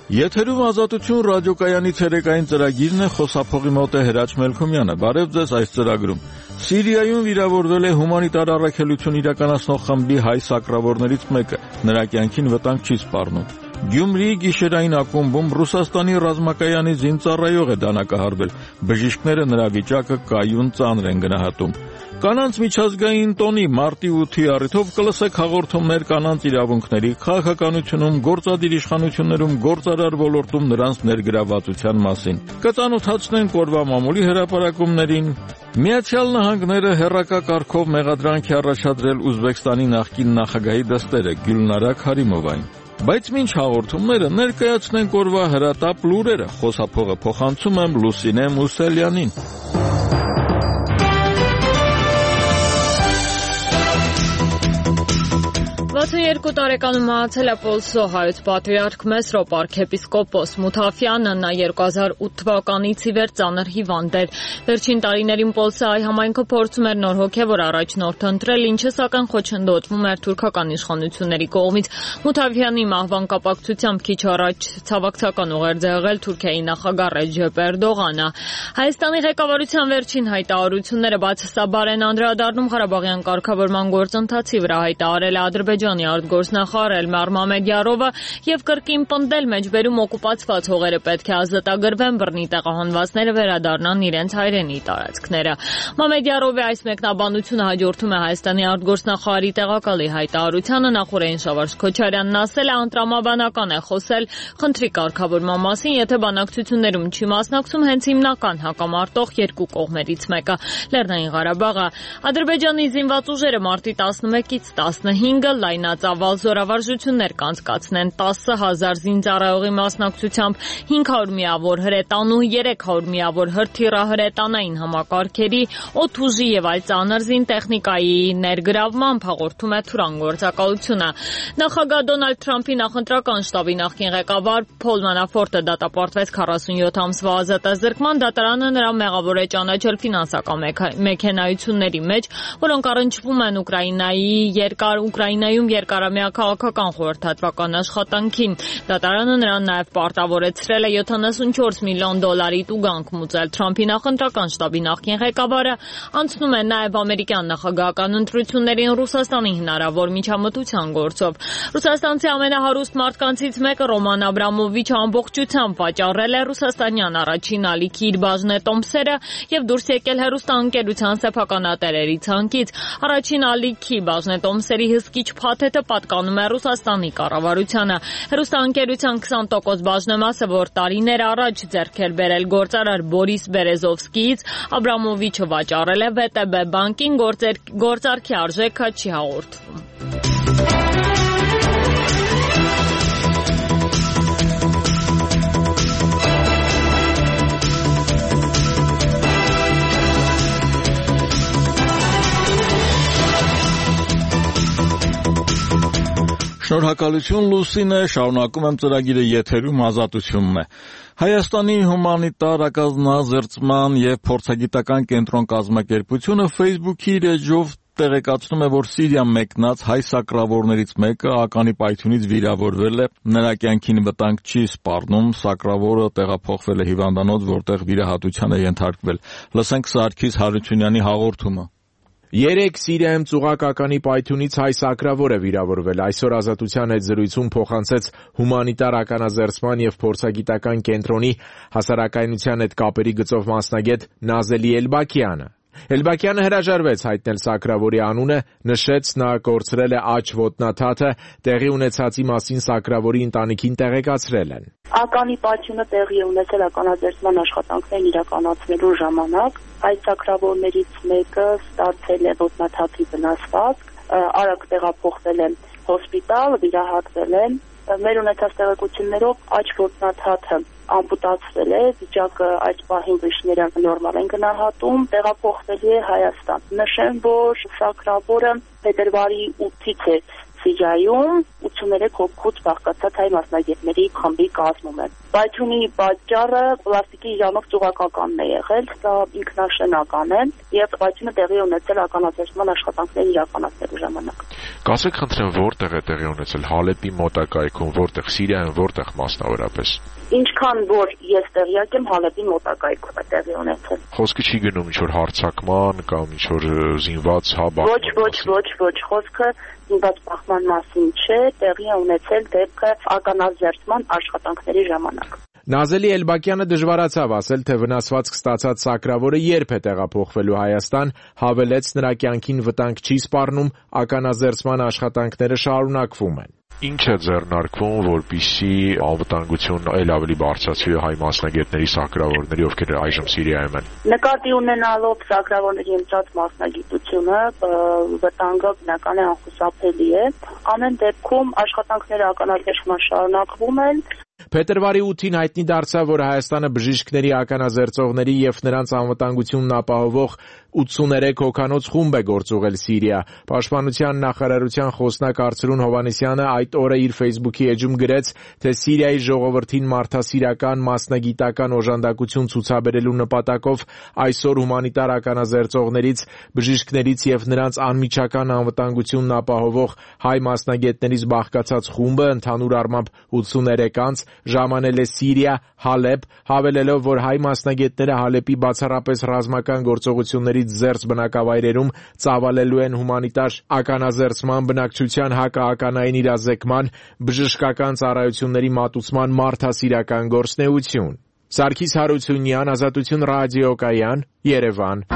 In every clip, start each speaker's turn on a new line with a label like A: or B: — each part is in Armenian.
A: Եթերում Ազատություն ռադիոկայանի ցերեկային ծրագիրն է, խոսափողի մոտ է Հրաչ Մելքումյանը։ Բարև ձեզ այս ծրագրում։ Սիրիայում վիրավորվել է հումանիտար առաքելություն իրականացնող խմբի հայ սակրավորներից մեկը։ Նրա կյանքին վտանգ չի սպառնում։ Գյումրիի գիշերային ակումբում Ռուսաստանի ռազմակայանի զինծառայող է դանակահարվել։ Բժիշկները նրա վիճակը կայուն ծանր են գնահատում։ Կանանց միջազգային տոնի մարտի 8-ի առիթով կլսեք հաղորդումներ կանանց իրավունքների, քաղաքականությունում, գործադիր իշխանություններում, գործարար ոլորտում նրանց ներգրավվածության մասին։ Կծանոթացնենք օրվա մամուլի հրապարակումներին։ Միացյալ Նահանգները հեռակա կարգով մեղադրանք է առաջադրել Ուզբեկստանի նախկին նախագահի դստերը Գյուլնարա Քարիմովային։ Բայց մինչ հաղորդումները ներկայացնենք օրվա հրատապ լուրերը։ Խոսափողը փոխանցում եմ Լուսինե Մուսելյանին։
B: 62 տարեկանում մահացել է Պոլսո հայոց պատրիարք Մեսրոպ արքեպիսկոպոս Մութաֆյանը, նա 2008 թվականից ի վեր ծանր հիվանդ էր։ Վերջին տարիներին Պոլսայի համայնքը փորձում էր նոր հոգևոր առաջնորդ ընտրել, ինչը սակայն խոչընդոտվում էր թուրքական իշխանությունների կողմից։ Մութաֆյանի մահվան կապակցությամբ քիչ առաջ ցավակցական ուղերձ է եղել Թուրքիայի նախագահ Ռեջեփ Էրդողանը։ Հայաստանի ղեկավարության վերջին հայտարարությունները բացասաբար են անդրադառնում Ղարաբաղյան կարգավորման գործընթացի վրա, հայտարարել է Ադրբեջանի արտգործնախարար Էլմար Մամեդյարովը եւ կրկին պնդել մեջբերում օկուպացված հողերը պետք է ազատագրվեն, բռնի տեղահանվածները վերադառնան իրենց հայրենի տարածքները։ Մամեդյարովի այս մեկնաբանությունը հաջորդում է Հայաստանի արտգործնախարարի տեղակալի հայտարարությանը։ Նախորդին Շավարժ Քոչարյանն ասել է, անտրամաբանական է խոսել խնդրի կարգավորման մասին, եթե բանակցություններում չի մասնակցում հենց հիմնական հակամարտող երկու կողմերից մեկը՝ Լեռնային Ղարաբաղը։ Ադրբեջանի զինված ուժերը մարտի 11-ից 15 լայնածավալ զորավարժություններ կանցկացնեն 10,000 զինծառայողի մասնակցությամբ 500 միավոր հրետանու, 300 միավոր հրթիռահրետանային համակարգերի, օդուժի եւ այլ ծանր զինտեխնիկայի ներգրավմամբ, հաղորդում է Թուրան գործակալությունը։ Նախագահ Դոնալդ Թրամփի նախընտրական շտաբի նախկին ղեկավար Փոլ Մանաֆորտը դատապարտվեց 47 ամսվա ազատազրկման, դատարանը նրան մեղավոր է ճանաչել ֆինանսական մեքենայությունների մեջ, որոնք առնչվում են Ուկրաինայում երկարամյա քաղաքական խորհրդատվական աշխատանքին։ Դատարանը նրան նաև պարտավորեցրել է $74 միլիոն տուգանք մուծել։ Թրամփի նախընտրական շտաբի նախկին ղեկավարը անցնում է նաև ամերիկյան նախագահական ընտրություններին Ռուսաստանի հնարավոր միջամտության գործով։ Ռուսաստանցի ամենահարուստ մարդկանցից մեկը Ռոման Աբրամովիչը ամբողջությամբ վաճառել է ռուսաստանյան առաջին ալիքի իր բաժնետոմսերը եւ դուրս եկել հեռուստաընկերության սեփականատերերի ցանկից։ Առաջին ալիքի բաժնետոմսերի հսկիչ փաթեթը պատկանում է Ռուսաստանի կառավարությանը։ Հեռուստաընկերության 20% բաժնեմասը, որ տարիներ առաջ ձեռք էր բերել գործարար Բորիս Բերեզովսկիից, Աբրամովիչը վաճառել է ՎՏԲ բանկին, գործարքի արժեքը չի հաղորդվում։
A: Շնորհակալություն Լուսինե, շարունակում եմ ծրագիրը, եթերում Ազատությունն է։ Հայաստանի հումանիտար ակազմազերծման եւ փորձագիտական կենտրոն կազմակերպությունը Facebook-ի իր էջով տեղեկացնում է, որ Սիրիա մեկնած հայ սակրավորներից մեկը ականի պայթյունից վիրավորվել է, նրա կյանքին վտանգ չի սպառնում, սակրավորը տեղափոխվել է հիվանդանոց, որտեղ վիրահատության է ենթարկվել։ Լսենք Սարգիս Հարությունյանի հաղորդումը։
C: Երեկ Սիրիայում ծուղակականի պայթյունից հայ սակրավոր է վիրավորվել։ Այսօր Ազատության հետ զրույցում փոխանցեց հումանիտար ականազերծման եւ փորձագիտական կենտրոնի հասարակայնության հետ կապերի գծով մասնագետ Նազելի Էլբաքյանը։ Էլբաքյանը հրաժարվեց հայտնել սակրավորի անունը, նշեց նա կորցրել է աջ ոտնաթաթը, տեղի ունեցածի մասին սակրավորի ընտանիքին տեղեկացրել են։
D: Ականի պայթյունը տեղի է ունեցել ականազերծման աշխատանքներն իրականացնելու ժամանակ։ Այս սակրավորներից մեկը ստացել է ոտնաթաթի վնասվածք, արագ տեղափոխվել է հոսպիտալ, վիրահատվել է։ Մեր ունեցած տեղեկություններով աջ ոտնաթաթը ամպուտացվել է, վիճակը այս պահին բժիշկները նորմալ են գնահատում, տեղափոխվել է Հայաստան։ Նշեմ, որ սակրավորը փետրվարի 8-ից է Սիրիայում, 83 հոգուց բաղկացած հայ մասնագետների խմբի կազմում է։ Պայթյունի պատճառը պլաստիկի իրանով ծուղակականն է եղել, սա ինքնաշենական է եւ պայթյունը տեղի ունեցել ականաձերծման աշխատանքներ իրականացնելու ժամանակ։
C: Կասեք խնդրեմ, որտեղ է տեղի ունեցել Հալեպի մոտակայքում, որտեղ Սիրիայում, որտեղ մասնավորապես։
D: Ինչքան որ ես տեղյակ եմ, Հալեպի մոտակայքում է տեղի ունեցել։
C: Խոսքը չի գնում ինչ-որ հարձակման կամ ինչ-որ զինված
D: Ոչ, խոսքը զինված բախման մասին չէ, տեղի է ունեցել դեպքը ականազերծման աշխատանքների ժամանակ։
C: Նազելի Էլբակյանը դժվարացավ ասել, թե վնասվածք ստացած սակրավորը երբ է տեղափոխվելու Հայաստան, հավելեց նրա կյանքին վտանգ չի սպառնում, ականազերծման աշխատանքները շարունակվում են։ Ինչ է ձեռնարկվում, որպեսզի անվտանգություն այլ ավելի բարձրացվի հայ մասնագետների սակրավորների, ովքեր այժմ Սիրիայում են։
D: Նկատի ունենալով սակրավորների ընտրած մասնագիտությունը, վտանգը բնական է անխուսափելի է։ Ամեն դեպքում աշխատանքները ականազերծման շարունակվում են։
C: Փետրվարի 8-ին հայտնի դարձավ, որ Հայաստանը բժիշկների, ականազերծողների եւ նրանց անվտանգությունն ապահովող 83 հոգանոց խումբ է գործուղել Սիրիա։ Պաշտպանության նախարարության խոսնակ Արծրուն Հովհաննիսյանը այդ օրը իր Facebook-ի էջում գրեց, թե Սիրիայի ժողովրդին մարդասիրական, մասնագիտական օժանդակություն ցուցաբերելու նպատակով այսօր հումանիտար ականազերծողներից, բժիշկներից եւ նրանց անմիջական անվտանգությունն ապահովող հայ մասնագետներից բաղկացած խումբը ընդհանուր առմամբ 83 անց ժամանել է Սիրիա, Հալեպ, հավելելով, որ հայ մասնագետները Հալեպի բացառապես ռազմական գործողություններից զերծ բնակավայրերում ծավալելու են հումանիտար ականազերծման, բնակչության հակաականային իրազեկման, բժշկական ծառայությունների մատուցման մարդասիրական գործունեություն։ Սարգիս Հարությունյան, Ազատություն ռադիոկայան, Երևան։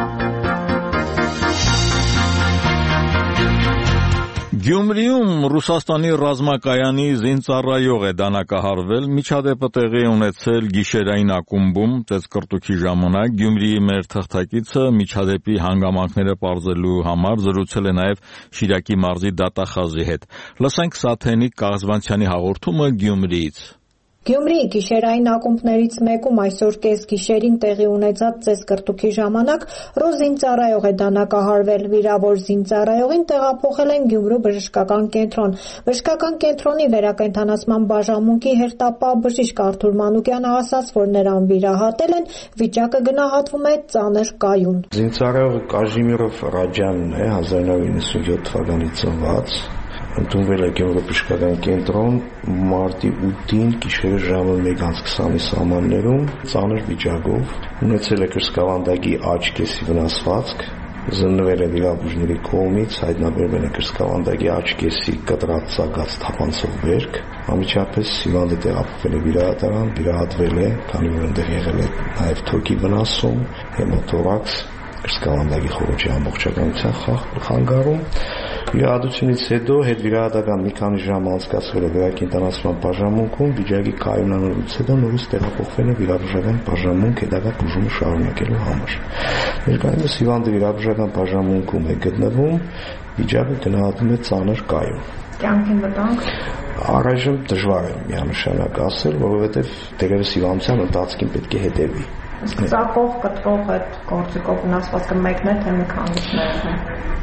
A: Գյումրիում Ռուսաստանի ռազմակայանի զինծառայող է դանակահարվել, միջադեպը տեղի ունեցել գիշերային ակումբում, ծեծկռտուքի ժամանակ Գյումրիի մեր թղթակիցը միջադեպի հանգամանքները պարզելու համար զրուցել է նաև Շիրակի մարզի դատախազի հետ։ Լսենք Սաթենիկ Կաղզվանցյանի հաղորդումը Գյումրիից։
E: Գյումրիի գիշերային ակումբներից մեկում այսօր կեսգիշերին տեղի ունեցած ծեծկռտուքի ժամանակ ռուս զինծառայող է դանակահարվել, վիրավոր զինծառայողին տեղափոխել են Գյումրու բժշկական կենտրոն։ Բժշկական կենտրոնի վերակենդանացման բաժանմունքի հերթապահ բժիշկ Արթուր Մանուկյանը ասաց, որ նրան վիրահատել են, վիճակը գնահատվում է ծանր կայուն։
F: Զինծառայողը Կաժիմիրով Ռաջանն է, 1997 թվականից ծնված։ Ընդունվել է Գյումրու բժշկական կենտրոն մարտի 8-ին գիշերը ժամը 1:20-ի սահմաններում ծանր վիճակով, ունեցել է կրծքավանդակի աջ կեսի վնասվածք, զննվել է վիրաբույժների կողմից, հայտնաբերվել է կրծքավանդակի աջ կեսի կտրած ծագած թափանցող վերք, անմիջապես հիվանդը տեղափոխվել է վիրահատարան, վիրահատվել է, քանի որ այնտեղ եղել է նաև թոքի վնասում, հեմոթորաքս, կրծքավանդակի խոռոչի ամբողջականության խանգարում։ Վիրահատությունից հետո հետվիրահատական մի քանի ժամ անցկացվել է վերակենդանացման բաժանմունքում, վիճակի կայունանալուց հետո նորից տեղափոխվել է վիրաբուժական բաժանմունք հետագա բուժումը շարունակելու համար։ Ներկայումս հիվանդը վիրաբուժական բաժանմունքում է գտնվում, վիճակը գնահատվում է ծանր կայուն։
E: Կյանքին վտանգ
F: առայժմ դժվար է միանշանակ ասել, որովհետև դերևս հիվանդության ընթացքին պետք է հետևի։
E: Ծակող, կտրող այդ գործիքով վնասվածքը մեկն է, թե մի քանիսներն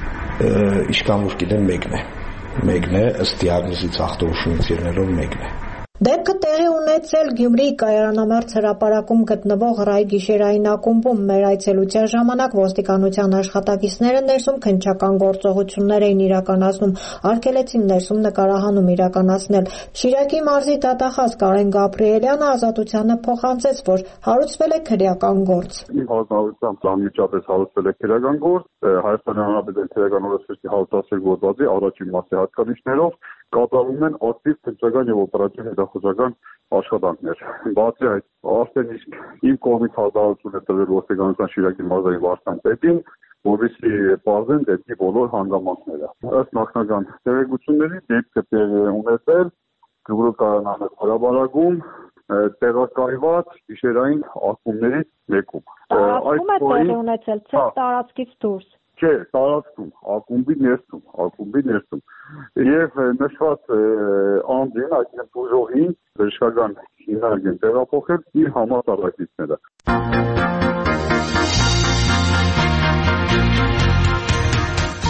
E: են։
F: Ինչքան որ գիտեմ մեկն է, ըստ դիագնոզից ախտորոշումից ելնելով մեկն է։
E: Դեպքը տեղի ունեցել Գյումրիի Կայարանամերձ հրապարակում գտնվող ռայ գիշերային ակումբում։ Մեր այցելության ժամանակ ոստիկանության աշխատակիցները ներսում քննչական գործողություններ էին իրականացնում, արգելեցին ներսում նկարահանում իրականացնել։ Շիրակի մարզի դատախազ Կարեն Գաբրիելյանը Ազատությանը փոխանցեց, որ հարուցվել է քրեական գործ։
G: Իմ հայտնությամբ անմիջապես հարուցվել է քրեական գործ, Հայաստանի Հանրապետության քրեական օրենսգրքի 116 գործվածի առաջին մասի հատկանիշներով կատարվում են ակտիվ քննչական եւ օպերատիվ հետախուզական աշխատանքներ։ Բացի այդ, արդեն իսկ իմ կողմից հազարություն է տրվել ոստիկանության Շիրակի մարզի վարչապետին, որովհետեւ պարզեն դեպքի բոլոր հանգամանքները։ Ըստ նախնական տեղեկությունների դեպքը տեղի է ունեցել Գյումրու Կայարանամերձ հրապարակում տեղակայված գիշերային ակումբներից մեկում։
E: Ակումբը տեղի ունեցել չէ տարածքից դուրս։
G: Չէ, տարածքում, ակումբի ներսում։ Եվ նշված անձին, այսինքն բուժողին, բժշկական հիմնարկ են տեղափոխել իր համասարակիցները։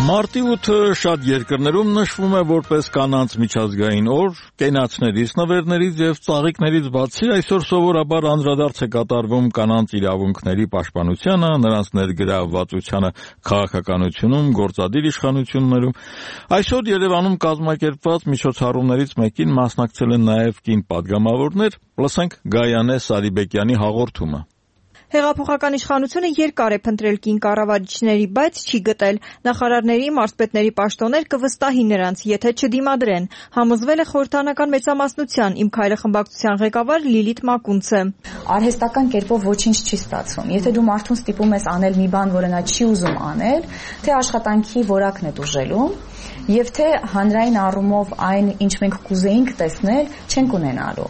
A: Մարտի 8-ը շատ երկրներում նշվում է որպես կանանց միջազգային օր, կենացներից, նվերներից եւ ծաղիկներից բացի այսօր սովորաբար անդրադարձ է կատարվում կանանց իրավունքների պաշտպանությանը, նրանց ներգրավվածությանը քաղաքականությունում, գործադիր իշխանություններում։ Այսօր Երևանում կազմակերպված միջոցառումներից մեկին մասնակցել են նաեւ կին պատգամավորներ, լսենք Գայանե Սարիբեկյանի հաղորդումը։
H: Հեղափոխական իշխանությունը երկար է փնտրել կին կառավարիչների, բայց չի գտել։ Նախարարների, մարզպետների պաշտոններ կվստահի նրանց, եթե չդիմադրեն, համոզվել է խորհրդանական մեծամասնության Իմ քայլը խմբակցության ղեկավար Լիլիթ Մակունցը։
I: Արհեստական կերպով ոչինչ չի ստացվում։ Եթե դու մարդուն ստիպում ես անել մի բան, որը նա չի ուզում անել, թե աշխատանքի որակն է դուժելու, եւ թե հանրային առումով այն, ինչ մենք կուզեինք տեսնել, չենք ունենալու։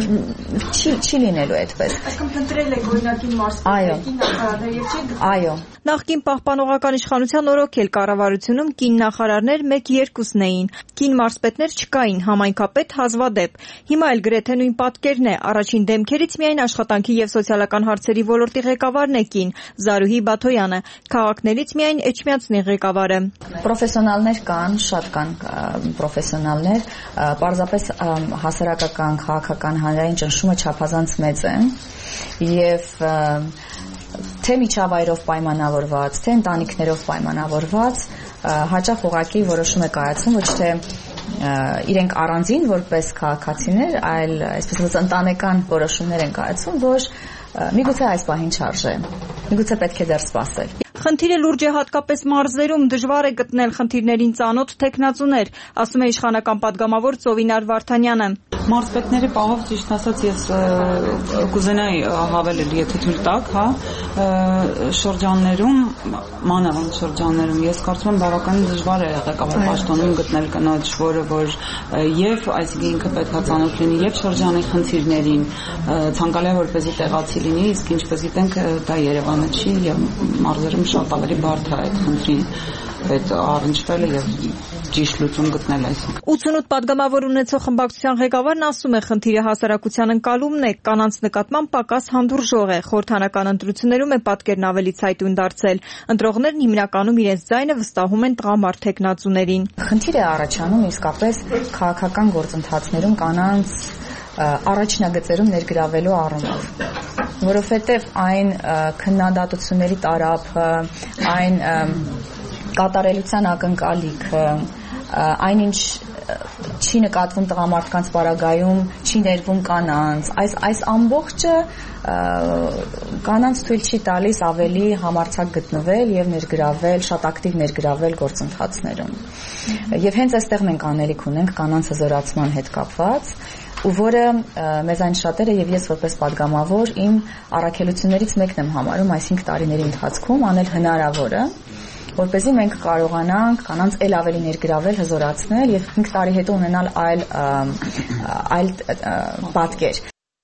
I: Չի լինելու այդպես։
H: Այսինքն փնտրել եք օրինակին մարզպետի նախարարներ եւ չի գտել։ Այո։ Նախկին պահպանողական իշխանության օրոքել կառավարությունում կին նախարարներ 1-2-ն էին։ Կին մարզպետներ չկային, համայնքապետ հազվադեպ։ Հիմա էլ գրեթե նույն պատկերն է։ Առաջին դեմքերից միայն աշխատանքի եւ սոցիալական հարցերի ոլորտի ղեկավարն է կին, Զարուհի Բաթոյանը, քաղաքներից միայն Էջմիածնի ղեկավարը։
I: Պրոֆեսիոնալներ կան, շատ կան պրոֆեսիոնալներ, պարզապես հասարակական, քաղաքական հանրային ճնշումը չափազանց մեծ է եւ թե միջավայրով պայմանավորված, թե ընտանիքներով պայմանավորված, հաճախ ուղղակի որոշում է կայացում ոչ թե իրենք առանձին որպես քաղաքացիներ, այլ այսպես ասած ընտանեկան որոշումներ են կայացում, որ միգուցե այս պահին չարժե, միգուցե պետք է դեռ սպասել։
H: Խնդիրը լուրջ է հատկապես մարզերում, դժվար է գտնել խնդիրներին ծանոթ տեխնացուներ, ասում է իշխանական պատգամավոր Ծովինար Վարդանյանը։
J: Մարզպետների պահով ճիշտ ասած ես կուզենայի հավելել, եթե թույլ տաք, շրջաններում, մանավանդ շրջաններում, ես կարծում եմ բավականին դժվար է ղեկավար պաշտոնում գտնել կնոջ, որը որ եւ այսինքն ինքը պետք է ծանոթ լինի եւ շրջանի խնդիրներին, ցանկալի է որպեսզի տեղացի լինի, իսկ ինչպես գիտենք դա Երևանը չի եւ մարզերում շատ ավելի բարդ է այդ խնդրին այդ առնչվելը եւ ճիշտ լուծում գտնել այսինքն
H: 88 պատգամավոր ունեցող խմբակցության ղեկավարն ասում է խնդիրը հասարակության ընկալումն է, կանանց նկատմամբ պակաս հանդուրժող է, խորհրդանական ընտրություններում է պատկերն ավելի ցայտուն դարձել, ընտրողներն հիմնականում իրենց ձայնը վստահում են տղամարդ տեխնացուներին։
I: Խնդիր է առաջանում իսկապես քաղաքական գործընթացներում կանանց առաջնագծերում ներգրավելու առումով, որովհետև այն քննադատությունների տարափը, այն կատարելության ակնկալիքը, այնինչ չի նկատվում տղամարդկանց պարագայում, չի ներվում կանանց, այս ամբողջը կանանց թույլ չի տալիս ավելի համարձակ գտնվել եւ ներգրավել, շատ ակտիվ ներգրավել գործընթացներում։ Եվ հենց այստեղ մենք անելիք ունենք կանանց հզորացման հետ կապված, ու որը մեզանից շատերը եւ ես որպես պատգամավոր իմ առաքելություններից մեկն եմ համարում այս 5 տարիների ընթացքում անել հնարավորը, որպեսզի մենք կարողանանք կանանց ել ավելի ներգրավել, հզորացնել եւ 5 տարի հետո ունենալ այլ պատկեր։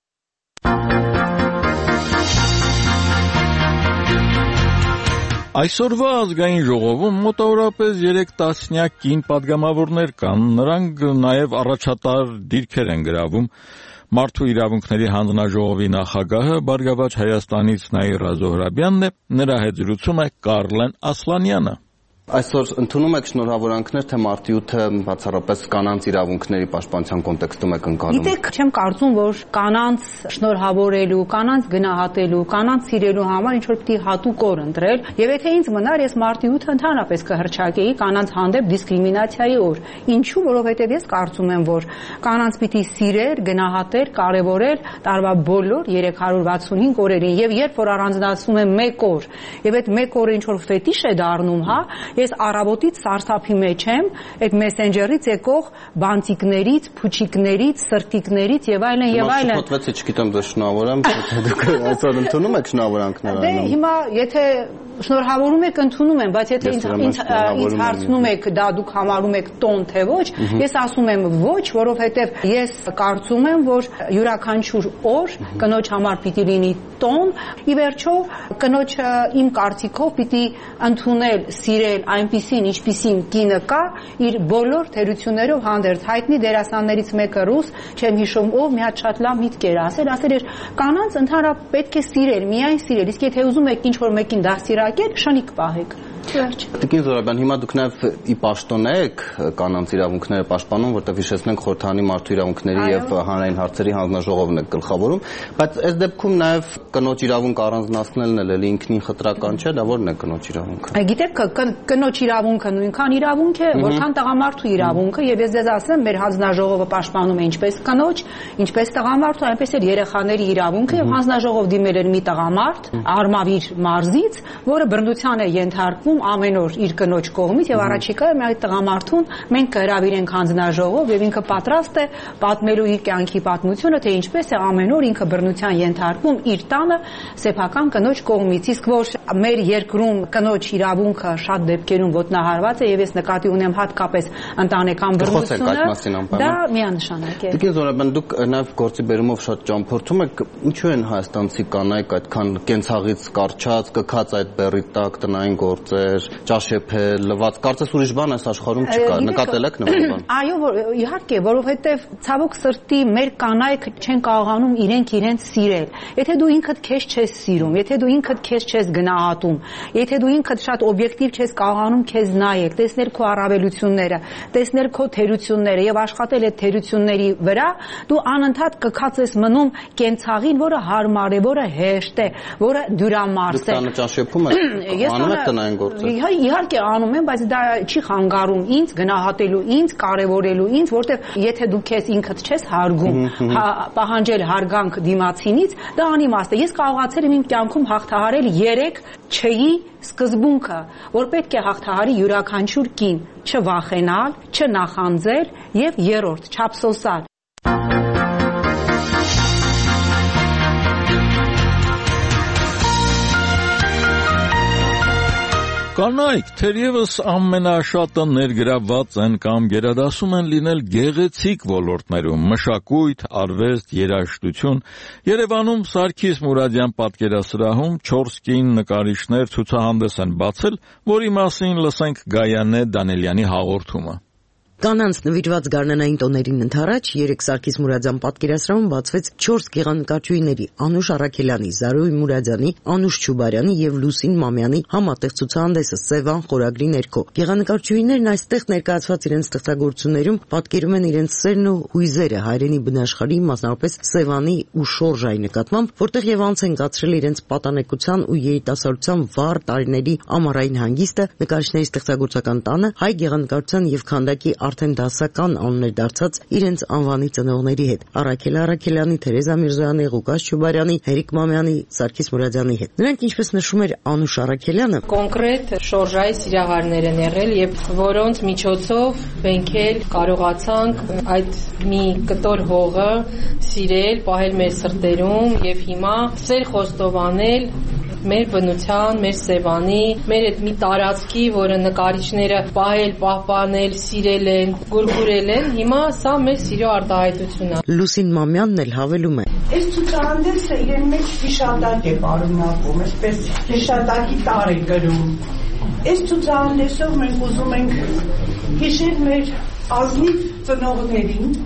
A: Այսօրվա ազգային ժողովում մոտավորապես 3 տասնյակ կին պատգամավորներ կան, նրանք նաև առաջատար դիրքեր են գրավում։ Մարդու իրավունքների հանձնաժողովի նախագահը Բարգավաճ Հայաստանից Նաիրա Զոհրաբյանն է, նրա հետ զրուցում է Կարլեն Ասլանյանը։
K: Այսօր ընդունում եք շնորհավորանքներ, թե մարտի 8-ը բացառապես կանանց իրավունքների պաշտպանության կոնտեքստում եք ընկալում։
J: Գիտեք, չեմ կարծում, որ կանանց շնորհավորելու, կանանց գնահատելու, կանանց սիրելու համար ինչ-որ պիտի հատուկ օր ընտրել, եւ եթե ինձ մնար, ես մարտի 8-ը ընդհանրապես կհռչակեի կանանց հանդեպ դիսկրիմինացիայի օր։ Ինչու՞, որովհետեւ ես կարծում եմ, որ կանանց պիտի սիրել, գնահատել, կարևորել տարվա բոլոր 365 օրերին, եւ երբ որ առանձնացնում եմ 1 օր, եւ այդ 1 օրը ինչ-որ ֆետիշ է դառնում, ես առավոտից սարսափի մեջ եմ այդ մեսենջերից եկող բանտիկներից, փուչիկներից, սրտիկներից եւ այլն եւ այլն։
K: Ես չփոթվեցի, չգիտեմ դե շնորհավորեմ, դուք այսօր ընդունում եք շնորհավորանքներ
J: այլն։ Դե հիմա եթե շնորհավորում եք, ընդունում եմ, բայց եթե ինձ հարցնում եք, դա դուք համարում եք տոն թե ոչ, ես ասում եմ ոչ, որովհետեւ ես կարծում եմ, որ յուրաքանչյուր օր կնոջ համար պիտի լինի տոն, ի վերջո կնոջը իմ կարծիքով պիտի ընդունել, սիրել այնպիսին, ինչպիսին կինը կա, իր բոլոր թերություններով հանդերձ։ Հայտնի դերասաններից մեկը ռուս, չեմ հիշում ով, մի հատ շատ լավ միտք էր ասել էր կանանց ընդհանրապես պետք է սիրել, միայն սիրել, իսկ եթե ուզում եք ինչ-որ մեկին դաստիարակել, շնիկ պահեք։
K: Տիկին Զորաբյան, հիմա դուք նաև ի պաշտոն եք կանանց իրավունքները պաշտպանում, որտեղ հիշեցնենք Խորհրդանի մարդու իրավունքների եւ հանրային հարցերի հանձնաժողովն է գլխավորում, բայց այս դեպքում նաև կնոջ իրավունք առանձնացնելն էլ էլի ինքնին խտրական չէ, դա ո՞րն է կնոջ իրավունքը։
J: Գիտեք, կնոջ իրավունքը նույնքան իրավունք է, որքան տղամարդու իրավունքը, եւ ես ձեզ ասեմ, մեր հանձնաժողովը պաշտպանում է ինչպես կնոջ, ինչպես տղամարդու, այնպես էլ երեխաների իրավունքը, եւ հանձնաժողով դիմել էր մի տղամարդ Արմավիր մարզից, որը բռնության է ենթարկվում ամեն օր իր կնոջ կողմից, եւ առաջիկայում այդ տղամարդուն մենք կհրավիրենք հանձնաժողով եւ ինքը պատրաստ է պատմելու իր կյանքի պատմությունը, թե ինչպես է ամեն օր ինքը բռնության ենթարկվում իր տանը սեփական կնոջ կողմից, իսկ որ մեր երկրում կնոջ իրավունքը շատ դեպքերում ոտնահարված է եւ ես նկատի ունեմ հատկապես ընտանեկան բռնությունը, դա միանշանակ է։
K: Տիկին Զորաբյան, դուք նաեւ գործի բերումով շատ ճամփորդում եք, ինչու են հայաստանցի կանայք այդքան կենցաղից կարճած, կքած այդ բեռի տակ տնային գործեր, ճաշեփել, լված, կարծես ուրիշ բան այս աշխարհում չկա, նկատել եք նման բան։
J: Այո, իհարկե, որովհետեւ ցավոք սրտի մեր կանայք չեն կարողանում իրենց սիրել։ Եթե դու ինքդ քեզ չես սիրում, եթե դու ինքդ քեզ չես գնահատում, եթե դու ինքդ շատ օբյեկտիվ չես կարողանում քեզ նայել, տեսնել քո առավելությունները, տեսնել քո թերությունները եւ աշխատել այդ թերությունների վրա, դու անընդհատ կքած ես մնում կենցաղին, որը հարմար է, որը հեշտ է, որը դյուրամարս է։
K: Դուք ճաշեփում եք, անում եք տնային գործեր։
J: Իհարկե անում եմ, բայց դա չի խանգարում ինձ գնահատելու ինձ, կարևորելու ինձ, որտեվ եթե դու քեզ ինքդ չես հարգում, պահանջել հարգանք դիմացինից, դա անիմաստ է։ Ես կարողացել եմ իմ կյանքում հաղթահարել 3 չէի սկզբունքը, որ պետք է հաղթահարի յուրաքանչյուր կին, չվախենալ, չնախանձել եւ 3-րդ չափսոսալ։
A: Կանայք թերևս ամենաշատը ներգրավված են կամ գերադասում են լինել գեղեցիկ ոլորտներում՝ մշակույթ, արվեստ, երաժշտություն։ Երևանում Սարգիս Մուրադյան պատկերասրահում 4 կին նկարիչներ ցուցահանդես են բացել, որի մասին լսենք Գայանե Դանելյանի հաղորդումը։
L: Կանանց նվիրված գարնանային տոներին ընդառաջ 3 Սարգիս Մուրադյան պատկերասրահում բացվեց 4 գեղանկարչուհիների՝ Անուշ Առաքելյանի, Զարուհի Մուրադյանի, Անուշ Չուբարյանի եւ Լուսին Մամյանի համատեղ ցուցահանդեսը Սևան խորագրի ներքո։ Գեղանկարչուհիներն այստեղ ներկայացված իրենց ստեղծագործություններում պատկերում են իրենց սերն ու հույզերը հայրենի բնաշխարհի, մասնավորապես Սևանի ու Շորժայի նկատմամբ, որտեղ եւ անց են կացրել իրենց պատանեկության ու երիտասարդության վառ տարիների ամառային հանգիստը, նկարիչների ստեղծագործական տանը, հայ գեղանկարչության եւ քանդակի արդեն դասական անուններ դարձած իրենց անվանի ծնողների հետ՝ Առաքել Առաքելյանի, Թերեզա Միրզոյանի, Ղուկաս Չուբարյանի, Հերիկ Մամյանի, Սարգիս Մուրադյանի հետ։ Նրանք, ինչպես նշում էր Անուշ Առաքելյանը,
M: կոնկրետ շորժայի սիրահարներ են եղել եւ որոնց միջոցով մենք էլ կարողացանք այդ մի կտոր հողը սիրել, պահել մեր սրտերում եւ հիմա սեր խոստովանել մեր բնության, մեր Սևանի, մեր այդ մի տարածքի, որը նկարիչները պահել, պահպանել, սիրել են, գուրգուրել են, հիմա սա մեր սիրո արտահայտությունն է։
L: Լուսին Մամյանն էլ հավելում է.
N: Այս ցուցահանդեսը իրեն մեջ հիշատակ է պարունակում, այսպես հիշատակի տար է գրում։ Այս ցուցահանդեսով մենք ուզում ենք հիշել մեր ազնիվ ծնողներին,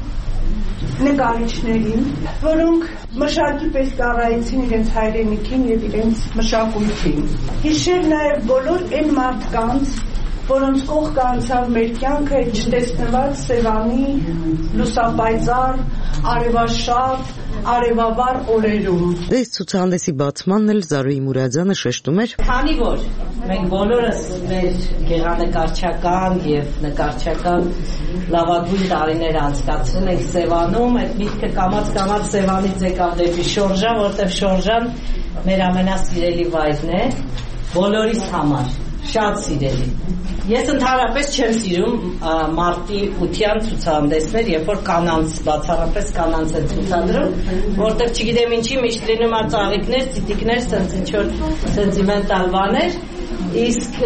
N: նկարիչներին, որոնք մշակի պես ծառայեցին իրենց հայրենիքին եւ իրենց մշակույթին։ Հիշել նաեւ բոլոր այն մարդկանց, որոնց կողք անցավ մեր կյանքը չտեսնված Սևանի լուսապայծառ, արևաշատ, արևավառ օրերում։
L: Այս ցուցահանդեսի բացմանն էլ Զարուհի Մուրադյանը շեշտում էր.
O: Քանի որ մենք բոլորս մեր գեղանկարչական եւ նկարչական լավագույն տարիներ անցկացրել ենք Սևանում, այդ միտքը կամաց Սևանից եկավ դեպի Շորժա, որտեղ Շորժան մեր ամենասիրելի վայրն է բոլորիս համար, շատ սիրելի։ Ես ընդհանրապես չեմ սիրում մարտի 8-յան ցուցահանդեսներ, երբ որ կանանց, բացառապես կանանց են ցուցադրում, որտեղ չգիտեմ ինչի միշտ լինում է ծաղիկներ, ծիտիկներ, սենց ինչ-որ սենտիմենտալ բաներ, իսկ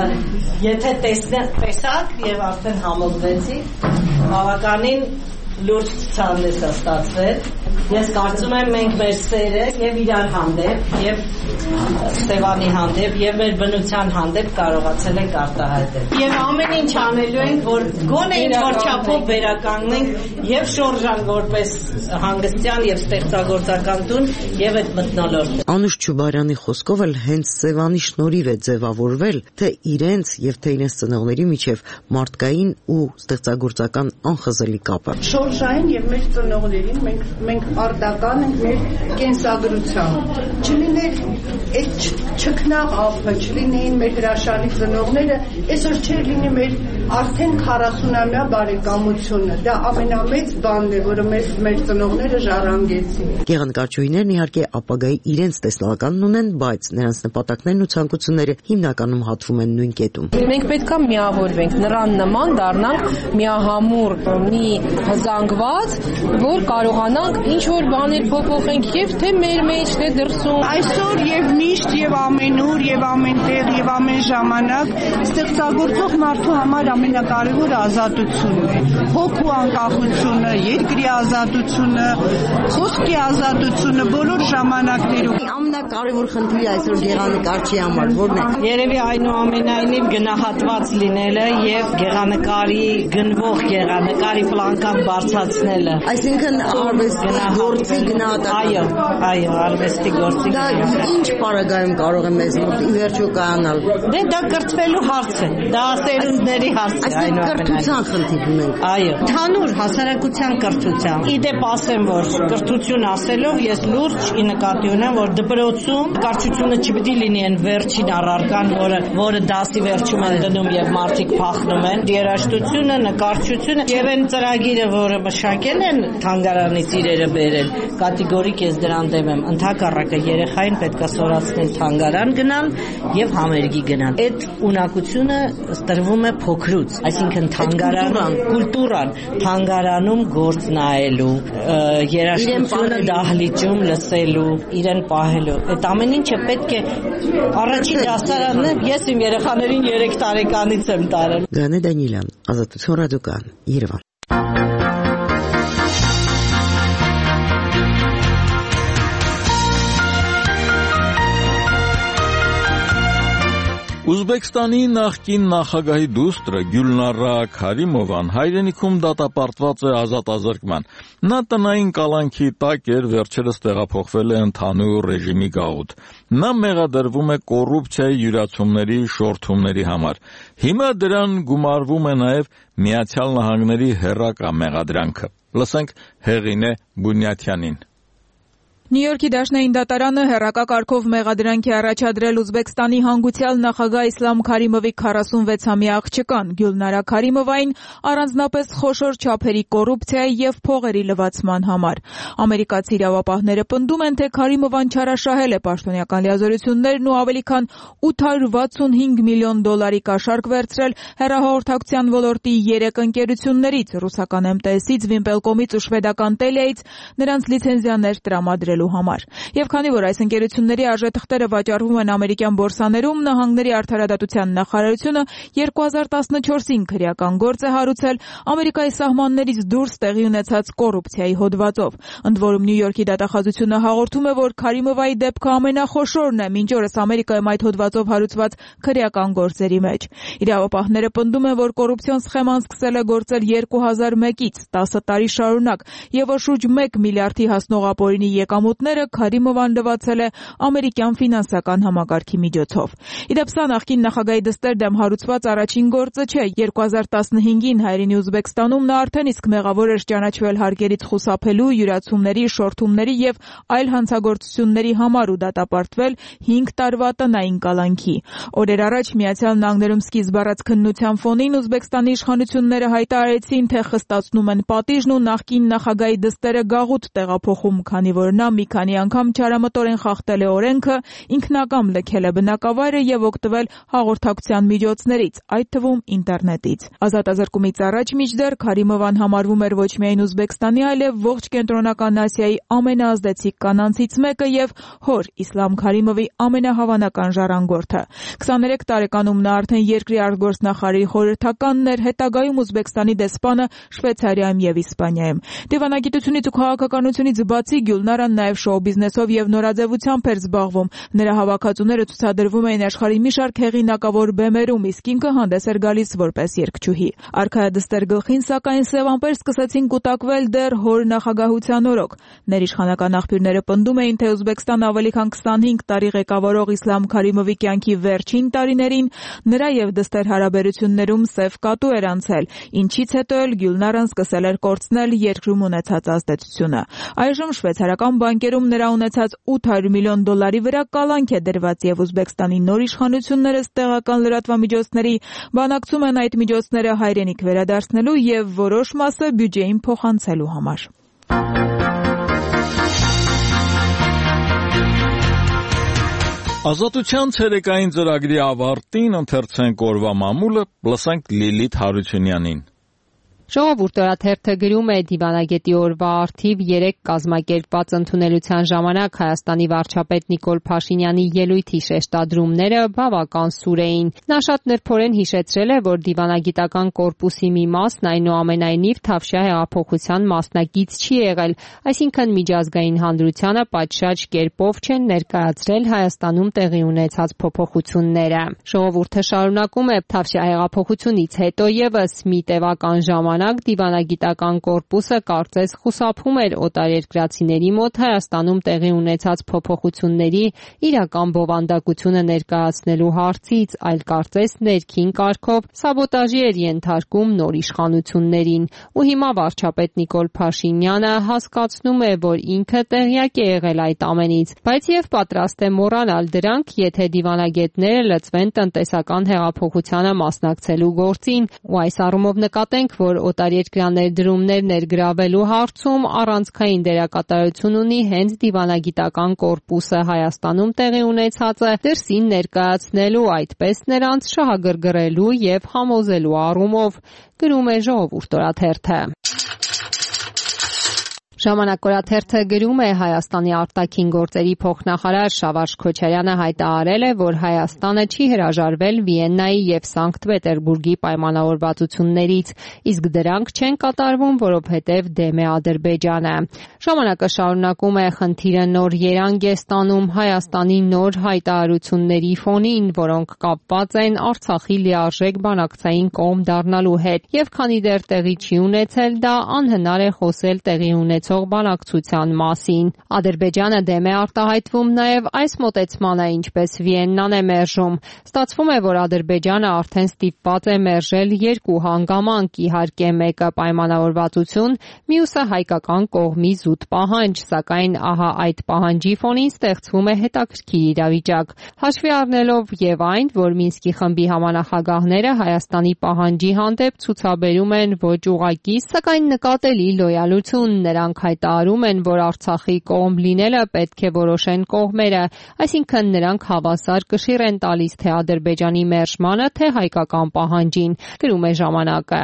O: եթե տեսաք եւ արդեն համոզվեցիք, բավականին լուրջ ցուցահանդես է ստացվել, Ես կարծում եմ մենք մեր սերը եւ իրար հանդեպ եւ Ստեվանի հանդեպ եւ մեր բնության հանդեպ կարողացել ենք արտահայտել։ Եվ ամեն ինչ անելու ենք, որ գոնե ինչ-որ չափով վերականգնենք եւ շորժան որպես հանգստյան եւ ստեղծագործական տուն եւ այդ մթնոլորտը։
L: Անուշ Չուբարյանի խոսքով էլ հենց Ստեվանի շնորհիվ է ձևավորվել թե իրենց եւ թե իրենց ծնողների միջև մարդկային ու ստեղծագործական անխզելի կապը։
N: Շորժային եւ մեր ծնողներին մենք պարտական ենք մեր կենսագրությամբ։ Չլիներ այդ չքնաղ ափը, չլինեին մեր հրաշալի ծնողները, այսօր չէր լինի մեր արդեն 40-ամյա բարեկամությունը։ Դա ամենամեծ բանն է, որը մեր ծնողները ժառանգեցին։
L: Գեղանկարչուհիներն իհարկե ապագայի իրենց տեսլականն ունեն, բայց նրանց նպատակներն ու ցանկությունները հիմնականում հատվում են նույն կետում։
M: Մենք պետք է միավորվենք, նրան նման դառնանք միահամուռ, մի հզանգված, որ կարողանանք ինչ-որ բաներ փոփոխենք եւ թե մեր մեջ, թե դրսում։
N: Այսօր եւ միշտ եւ ամենուր եւ ամենտեղ եւ ամեն ժամանակ ստեղծագործող մարդու համար ամենակարևորը ազատությունն է։ Հոգու անկախությունը, երկրի ազատությունը, խոսքի ազատությունը բոլոր ժամանակներում։
L: Ամենակարևոր խնդիրը այսօր գեղանկարչի համար որն է։
O: Երևի այնուամենայնիվ գնահատված լինելը եւ գեղանկարի գնվող գեղանկարի պլանկան բարձրացնելը։
L: Այսինքն արվեստի գործի գնահատականը։
O: Այո, արվեստի գործի
L: գնահատականը։ Ինչ պարագայում կարող է մեզ մոտ ի վերջո կայանալ։
O: Դե դա կրթվելու հարց է։ Դա սերունդների հարց է այնուամենայնիվ։
L: Կրթության խնդիր ունենք։
O: Այո, թանուր հասարակության կրթության։ Իդեպ ասեմ, որ կրթություն ասելով ես լուրջ ի նկատի ունեմ, որ դպրոցում կարճությունը չպետք է լինի այն վերջին առարկան, որը դասի վերջում են դնում եւ մարդիկ փախնում են։ Երաժշտությունը, նկարչությունը եւ այն ծրագիրը, որը մշակել են թանգարանից իրերը բերել, կատեգորիկ ես դրան դեմ եմ։ Ընդհակառակը երեխային պետք է սորացնել թանգարան գնալ եւ համերգի գնալ։ Այդ ունակությունը ստրվում է փոքրուց, այսինքն թանգարան, կուլտուրան, թանգարանում գործ նայելու, երաժշտությունը դահլիճում լսելու, իրեն պահելու։ Այդ ամեն ինչը պետք է առաջին դասարանն է։ Ես իմ երեխաներին 3 տարեկանից եմ տարել։
L: Գանե Դանիելյան, Ազատություն ռադիոկայան, Երևան։
A: Ուզբեկստանի նախկին նախագահի դուստրը Գյուլնարա Քարիմովան հայրենիքում դատապարտված է ազատազրկման։ Նա տնային կալանքի տակ էր, վերջերս տեղափոխվել է ընդհանուր ռեժիմի գաղութ։ Նա մեղադրվում է կոռուպցիայի յուրացումների շորթումների համար։ Հիմա դրան գումարվում է նաև Միացյալ Նահանգների հեռակա մեղադրանքը։ Լսենք Հեղինե Բունյաթյանին։
P: Նյու Յորքի դաշնային դատարանը հեռակա կարգով մեղադրանք է առաջադրել Ուզբեկստանի հանգուցյալ նախագահ Իսլամ Քարիմովի 46-ամյա աղջկան Գյուլնարա Քարիմովային առանձնապես խոշոր չափերի կոռուպցիայի եւ փողերի լվացման համար։ Ամերիկացի իրավապահները պնդում են, թե Քարիմովան չարաշահել է պաշտոնական լիազորություններն ու ավելի քան $865 միլիոն կաշառք վերցրել հեռահաղորդակցության ոլորտի 3 ընկերություններից՝ ռուսական MTS-ից, Վիմպելկոմից ու շվեդական Տելիայից նրանց լիցենզիաներ տրամադրել համար։ Եվ քանի որ այս ընկերությունների արժեթղթերը վաճառվում են ամերիկյան բորսաներում, նահանգների արդարադատության նախարարությունը 2014-ին քրեական գործ է հարուցել Ամերիկայի սահմաններից դուրս տեղի ունեցած կոռուպցիայի հոդվածով։ Ընդ որում Նյու Յորքի դատախազությունը հաղորդում է, որ Քարիմովայի դեպքը ամենախոշորն է մինչ օրս Ամերիկայում այդ հոդվածով հարուցված քրեական գործերի մեջ։ Իրավապահները պնդում են, որ կոռուպցիոն սխեման սկսել է գործել 2001-ից 10 տարի շարունակ, եւ որ շուրջ 1 միլիարդի հասնող ապօրինի եկամուտները Քարիմովան լվացել է ամերիկյան ֆինանսական համակարգի միջոցով։ Իդեպ սա նախկին նախագահի դստեր դեմ հարուցված առաջին գործը չէ։ 2015-ին հայրենի Ուզբեկստանում նա արդեն իսկ մեղավոր էր ճանաչվել հարկերից խուսափելու, յուրացումների, շորթումների եւ այլ հանցագործությունների համար ու դատապարտվել 5 տարվա տնային կալանքի։ Օրեր առաջ Միացյալ Նահանգներում սկիզբ առած քննության ֆոնին Ուզբեկստանի իշխանությունները հայտարարեցին, թե խստացնում են պատիժն ու նախկին նախագահի դստերը գաղութ տեղափոխում, քանի որ նա մի քանի անգամ չարամտորեն խախտել է օրենքը, ինքնակամ լքել է բնակավայրը եւ օգտվել հաղորդակցության միջոցներից, այդ թվում ինտերնետից։ Ազատազրկումից առաջ մինչդեռ Քարիմովան համարվում էր ոչ միայն Ուզբեկստանի, այլև ողջ Կենտրոնական Ասիայի ամենաազդեցիկ կանանցից մեկը եւ հոր Իսլամ Քարիմովի ամենահավանական ժառանգորդը։ 23 տարեկանում նա արդեն երկրի արտգործնախարարի խորհրդականն էր, հետագայում Ուզբեկստանի դեսպանը Շվեյցարիայում եւ Իսպանիայում։ Դիվանագիտությունից ու քաղաքականությունից բացի Գյուլնարան նաեւ շոու բիզնեսով եւ նորաձևությամբ էր զբաղվում։ Նրա հավաքածուները ցուցադրվում էին աշխարհի մի շարք հեղինակավոր բեմերում, իսկ ինքը հանդես էր գալիս որպես երգչուհի։ Արքայադստեր գլխին սակայն սև ամպեր սկսեցին կուտակվել դեռ հոր նախագահության օրոք։ Ներիշխանական աղբյուրները պնդում էին, թե Ուզբեկստանը ավելի քան 25 տարի ղեկավարող Իսլամ Քարիմովի կյանքի վերջին տարիներին նրա եւ դստեր հարաբերություններում սև կատու էր անցել, ինչից հետո էլ Գյուլնարան սկսել էր կորցնել երկրում ունեցած ազդեցությունը։ Այժմ շվեյցարական բանկերում նրա ունեցած $800 միլիոն վրա կալանք է դրված եւ Ուզբեկստանի նոր իշխանությունները տեղական լրատվամիջոցների բանակցում են այդ միջոցները հայրենիք վերադարձնելու եւ որոշ մասը բյուջեին փոխանցելու համար։
A: Ազատության ցերեկային ծրագրի ավարտին ընթերցենք օրվա մամուլը, լսենք Լիլիթ Հարությունյանին։
Q: Ժողովուրդ օրաթերթը գրում է դիվանագետի օրվա առթիվ 3 կազմակերպված ընդունելության ժամանակ Հայաստանի վարչապետ Նիկոլ Փաշինյանի ելույթի շեշտադրումները բավական սուր էին։ Նա շատ նրբորեն հիշեցրել է, որ դիվանագիտական կորպուսի մի մասն այնուամենայնիվ Թավշյա հեղափոխության մասնակից չի եղել, այսինքն միջազգային հանրությանը պատշաճ կերպով չեն ներկայացրել Հայաստանում տեղի ունեցած փոփոխությունները։ Ժողովուրդը շարունակում է Թավշյա հեղափոխությունից հետո եւս մի տևական ժամանակ դիվանագիտական կորպուսը կարծես խուսափում էր օտարերկրացիների մոտ Հայաստանում տեղի ունեցած փոփոխությունների իրական բովանդակությունը ներկայացնելու հարցից, այլ կարծես ներքին կարգով սաբոտաժի էր ենթարկում նոր իշխանություններին։ Ու հիմա վարչապետ Նիկոլ Փաշինյանը հասկացնում է, որ ինքը տեղյակ է եղել այդ ամենից, բայց եւ պատրաստ է մոռանալ դրանք, եթե դիվանագետները լծվեն տնտեսական հեղափոխությանը մասնակցելու գործին, ու այս առումով նկատենք, որ օտարերկրաներդրումներ ներգրավելու հարցում առանցքային դերակատարություն ունի հենց դիվանագիտական կորպուսը Հայաստանում տեղի ունեցածը դրսին ներկայացնելու, այդպես նրանց շահագրգռելու եւ համոզելու առումով, գրում է Ժողովուրդ օրաթերթը։ Ժամանակ օրաթերթը գրում է Հայաստանի արտաքին գործերի փոխնախարար Շավարժ Քոչարյանը հայտարարել է, որ Հայաստանը չի հրաժարվել Վիեննայի եւ Սանկտ Պետերբուրգի պայմանավորվածություններից, իսկ դրանք չեն կատարվում, որովհետեւ դեմ է Ադրբեջանը։ Ժամանակը շարունակում է խնդիրը նոր երանգ է ստանում Հայաստանի նոր հայտարարությունների ֆոնին, որոնք կապված են Արցախի լիարժեք բանակցային կողմ դառնալու հետ, եւ քանի դեռ տեղի չի ունեցել, դա անհնար է խոսել տեղի ունեցող բանակցության մասին։ Ադրբեջանը դեմ է արտահայտվում նաև այս մոտեցմանը, ինչպես Վիեննան է մերժում։ Ստացվում է, որ Ադրբեջանը արդեն ստիպված է մերժել 2 հանգամանք, իհարկե մեկը պայմանավորվածություն, մյուսը հայկական կողմի զուտ պահանջ, սակայն ահա այդ պահանջի ֆոնին ստեղծվում է հետաքրքիր իրավիճակ։ Հաշվի առնելով եւ այն, որ Մինսկի խմբի համանախագահները Հայաստանի պահանջի հանդեպ ցուցաբերում են ոչ ուղղակի, սակայն նկատելի լոյալություն, նրանք հայտարարում են, որ Արցախի կողմ լինելը պետք է որոշեն կողմերը, այսինքն նրանք հավասար կշիռ են տալիս թե Ադրբեջանի մերժմանը, թե հայկական պահանջին, գրում է ժամանակը։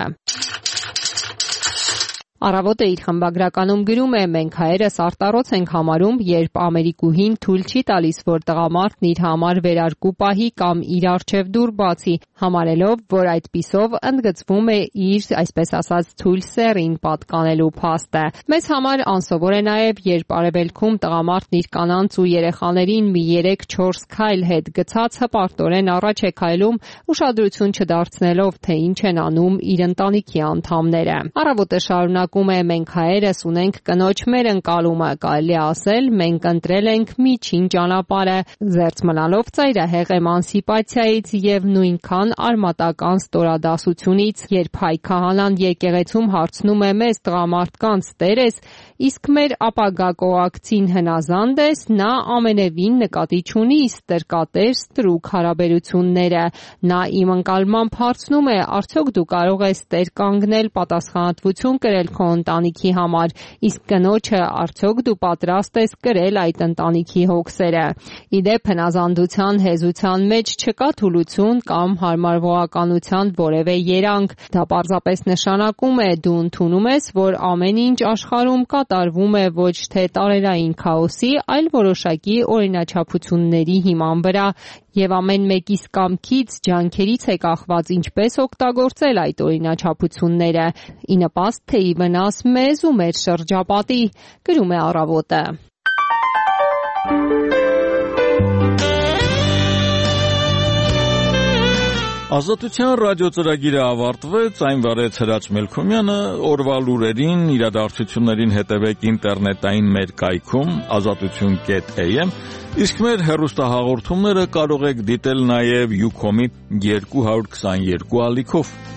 Q: Առավոտը իր խմբագրականում գրում է. մենք հայերս արտառոց ենք համարում, երբ ամերիկուհին թույլ չի տալիս, որ տղամարդն իր համար վերարկու պահի կամ իր առջև դուր բացի, համարելով, որ այդպիսով ընդգծվում է իր, այսպես ասած, թույլ սեռին պատկանելու փաստը։ Մեզ համար անսովոր է նաև, երբ արևելքում տղամարդն իր կանանց ու երեխաներին մի 3-4 քայլ հետ գցած հպարտորեն առաջ է քայլում, ուշադրություն չդարձնելով, թե ինչ են անում իր ընտանիքի անդամները։ Առավոտը շարունակում է. մենք հայերս ունենք կնոջ մեր ընկալումը, կարելի ասել, մենք ընտրել ենք միջին ճանապարհը, զերծ մնալով ծայրահեղ էմանսիպացիայից եւ նույնքան արմատական ստորադասությունից, երբ հայ քահանան եկեղեցում հարցնում է մեզ տղամարդկանց տերես, իսկ մեր ապագա կողակցին հնազանդ ես, նա ամենևին նկատի չունի ստրկատեր ստրուկ հարաբերությունները։ Նա իմ ընկալմամբ հարցնում է, արդյոք դու կարող ես տեր կանգնել, պատասխանատվություն կրել քո քո ընտանիքի համար, իսկ կնոջը արդյոք դու պատրաստ ես կրել այդ ընտանիքի հոգսերը։ Իդեպ հնազանդության հեզության մեջ չկա թուլություն կամ հարմարվողականության որևէ երանգ։ Դա պարզապես նշանակում է դու ընդունում ես, որ ամեն ինչ աշխարհում կատարվում է ոչ թե տարերային քաոսի, այլ որոշակի օրինաչափությունների հիման վրա, եւ ամեն մեկիս կամքից, ջանքերից է կախված ինչպես օգտագործել այդ օրինաչափությունները, ի նպաստ թե ի վնաս մեզ ու մեր շրջապատի, գրում է Առավոտը։
A: Ազատության ռադիոծրագիրը ավարտվեց, այն վարեց Հրաչ Մելքոմյանը, օրվա լուրերին, իրադարձություններին հետևեք ինտերնետային մեր կայքում azatutun.am, իսկ մեր հեռուստահաղորդումները կարող եք դիտել նաև Ucom-ի 222 ալիքով։